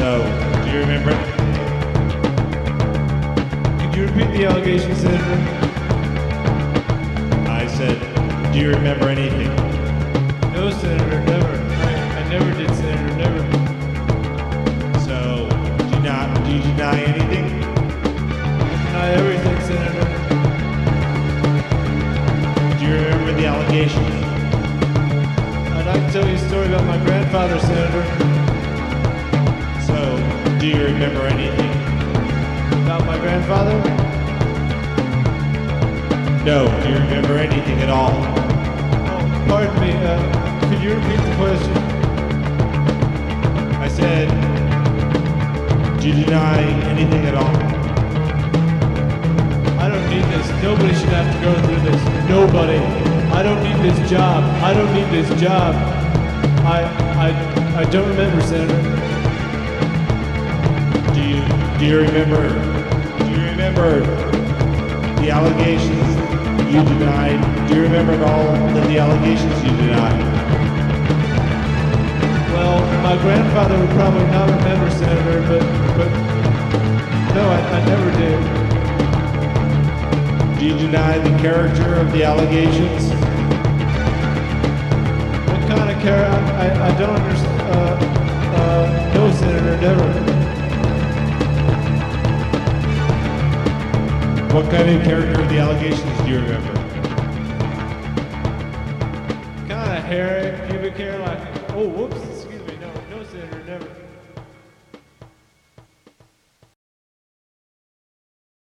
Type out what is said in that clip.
So, do you remember it? Could you repeat the allegation, Senator? I said, do you remember anything? No, Senator, never. I never did, Senator, never. So, do you deny anything? Deny everything, Senator. Do you remember the allegations? I'd like to tell you a story about my grandfather, Senator. So, do you remember anything? About my grandfather? No, do you remember anything at all? Oh, pardon me, could you repeat the question? I said, do you deny anything at all? I don't need this. Nobody should have to go through this. Nobody. I don't need this job. I don't need this job. I don't remember, Senator. Do you remember the allegations you denied? Do you remember all of the allegations you denied? Well, my grandfather would probably not remember, Senator, but no, I never did. Do you deny the character of the allegations? What kind of character? I don't understand. No, Senator, never. What kind of character of the allegations do you remember? Kind of hairy, pubic hair, like, oh, whoops.